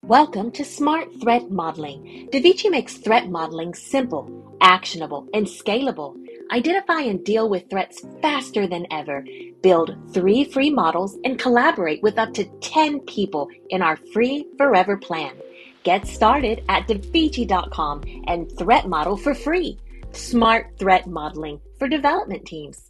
Welcome to Smart Threat Modeling. Davici makes threat modeling simple, actionable, and scalable. Identify and deal with threats faster than ever. Build 3 free models and collaborate with up to 10 people in our free Forever plan. Get started at Davici.com and threat model for free. Smart Threat Modeling for development teams.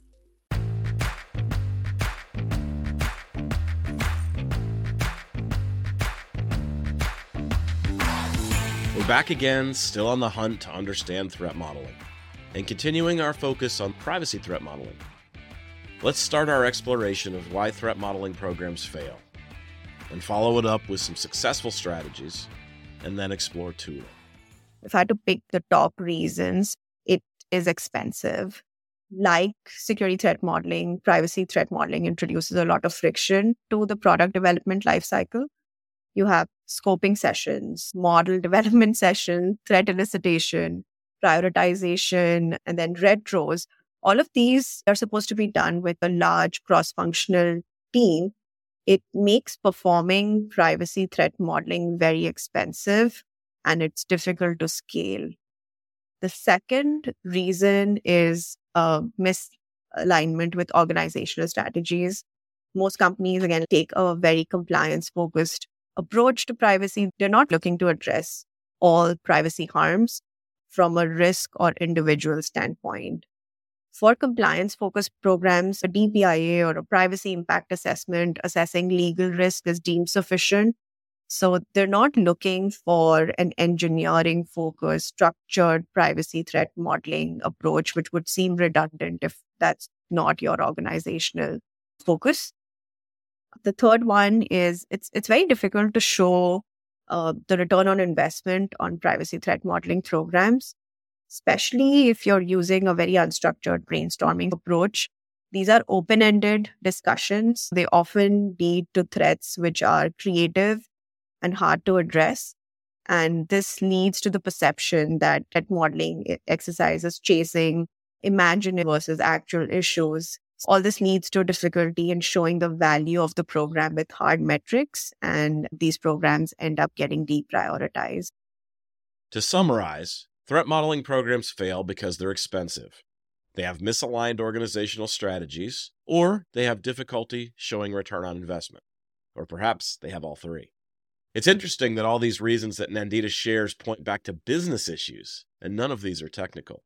We're back again, still on the hunt to understand threat modeling, and continuing our focus on privacy threat modeling. Let's start our exploration of why threat modeling programs fail, and follow it up with some successful strategies, and then explore tooling. If I had to pick the top reasons, it is expensive. Like security threat modeling, privacy threat modeling introduces a lot of friction to the product development lifecycle. You have scoping sessions, model development sessions, threat elicitation, prioritization, and then retros. All of these are supposed to be done with a large cross-functional team. It makes performing privacy threat modeling very expensive, and it's difficult to scale. The second reason is misalignment with organizational strategies. Most companies, again, take a very compliance-focused approach to privacy. They're not looking to address all privacy harms from a risk or individual standpoint. For compliance-focused programs, a DPIA or a privacy impact assessment assessing legal risk is deemed sufficient. So they're not looking for an engineering-focused, structured privacy threat modeling approach, which would seem redundant if that's not your organizational focus. The third one is it's very difficult to show the return on investment on privacy threat modeling programs, especially if you're using a very unstructured brainstorming approach. These are open-ended discussions. They often lead to threats which are creative and hard to address. And this leads to the perception that threat modeling exercises chasing imaginary versus actual issues. All this leads to difficulty in showing the value of the program with hard metrics, and these programs end up getting deprioritized. To summarize, threat modeling programs fail because they're expensive. They have misaligned organizational strategies, or they have difficulty showing return on investment. Or perhaps they have all three. It's interesting that all these reasons that Nandita shares point back to business issues, and none of these are technical.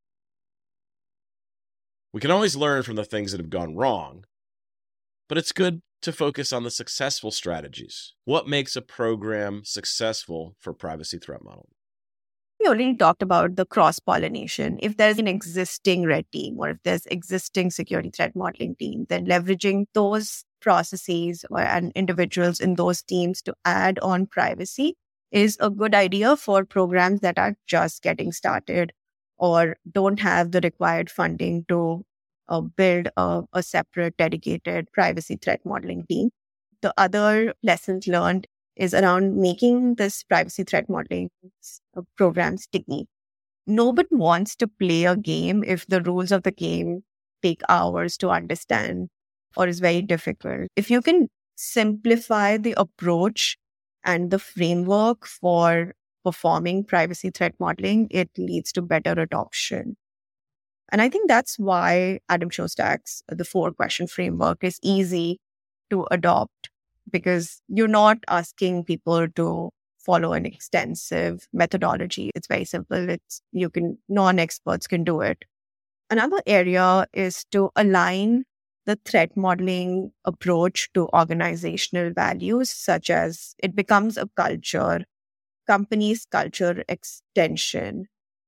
We can always learn from the things that have gone wrong, but it's good to focus on the successful strategies. What makes a program successful for privacy threat modeling? We already talked about the cross-pollination. If there's an existing red team or if there's existing security threat modeling team, then leveraging those processes and individuals in those teams to add on privacy is a good idea for programs that are just getting started or don't have the required funding to build a separate dedicated privacy threat modeling team. The other lessons learned is around making this privacy threat modeling program sticky. Nobody wants to play a game if the rules of the game take hours to understand or is very difficult. If you can simplify the approach and the framework for performing privacy threat modeling, it leads to better adoption. And I think that's why Adam Shostak's The 4-Question Framework is easy to adopt, because you're not asking people to follow an extensive methodology. It's very simple. Non-experts can do it. Another area is to align the threat modeling approach to organizational values, such as it becomes a culture, company's culture extension.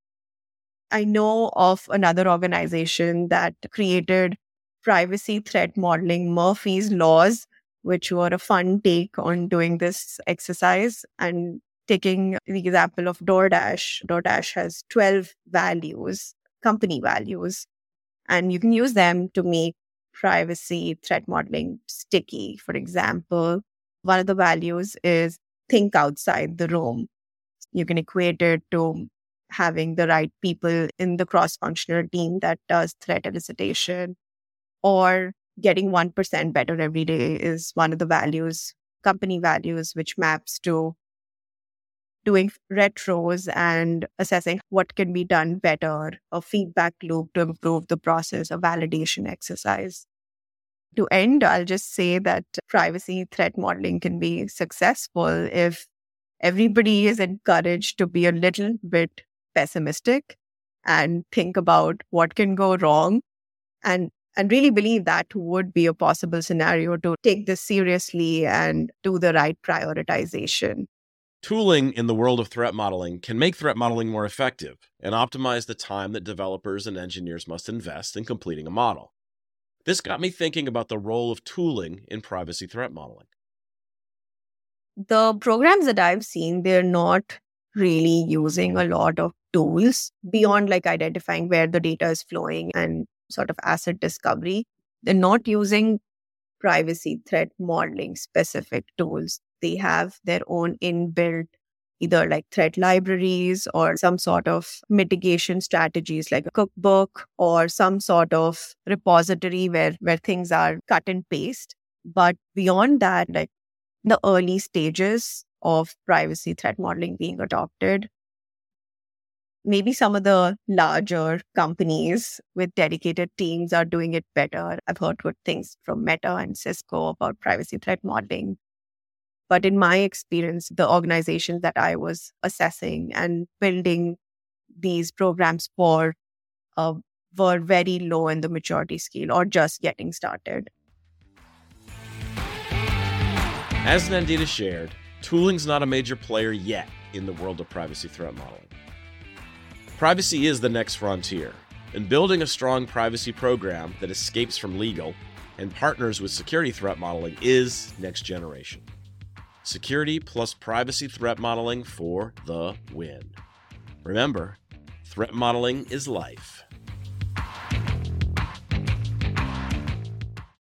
I know of another organization that created privacy threat modeling Murphy's Laws, which were a fun take on doing this exercise. And taking the example of DoorDash, DoorDash has 12 values, company values, and you can use them to make privacy threat modeling sticky. For example, one of the values is think outside the room. You can equate it to having the right people in the cross-functional team that does threat elicitation, or getting 1% better every day is one of the values, company values, which maps to doing retros and assessing what can be done better, a feedback loop to improve the process, a validation exercise. To end, I'll just say that privacy threat modeling can be successful if everybody is encouraged to be a little bit pessimistic and think about what can go wrong and really believe that would be a possible scenario to take this seriously and do the right prioritization. Tooling in the world of threat modeling can make threat modeling more effective and optimize the time that developers and engineers must invest in completing a model. This got me thinking about the role of tooling in privacy threat modeling. The programs that I've seen, they're not really using a lot of tools beyond like identifying where the data is flowing and sort of asset discovery. They're not using privacy threat modeling specific tools. They have their own inbuilt either like threat libraries or some sort of mitigation strategies like a cookbook or some sort of repository where things are cut and paste. But beyond that, like the early stages of privacy threat modeling being adopted, maybe some of the larger companies with dedicated teams are doing it better. I've heard good things from Meta and Cisco about privacy threat modeling. But in my experience, the organizations that I was assessing and building these programs for were very low in the maturity scale or just getting started. As Nandita shared, tooling's not a major player yet in the world of privacy threat modeling. Privacy is the next frontier, and building a strong privacy program that escapes from legal and partners with security threat modeling is next generation. Security plus privacy threat modeling for the win. Remember, threat modeling is life.